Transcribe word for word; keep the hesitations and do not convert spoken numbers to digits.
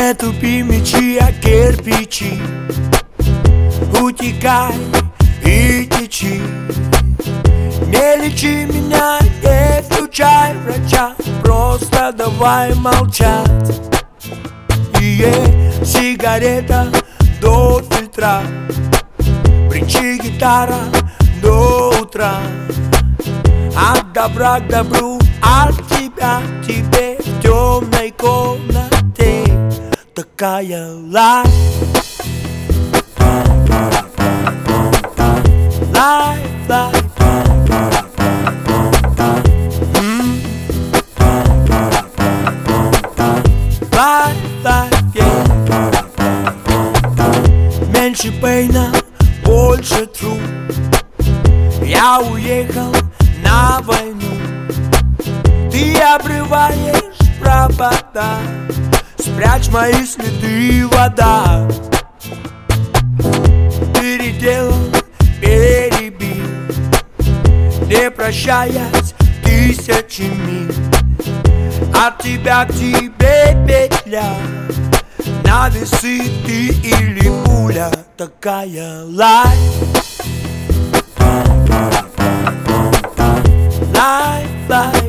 Не тупи мечи, а кирпичи. Утекай и течи. Не лечи меня, не включай врача, просто давай молчать. И сигарета до фильтра, бренчи гитара до утра. От добра к добру, от тебя к тебе в темной комнате. Такая лайф, лайф, лайф. Меньше пейна, больше труд. Я уехал на войну. Ты обрываешь провода, спрячь мои следы, вода. Переделал, перебил, не прощаясь тысячи миль. От тебя к тебе петля, на весы ты или пуля. Такая лайф, лайф, лайф.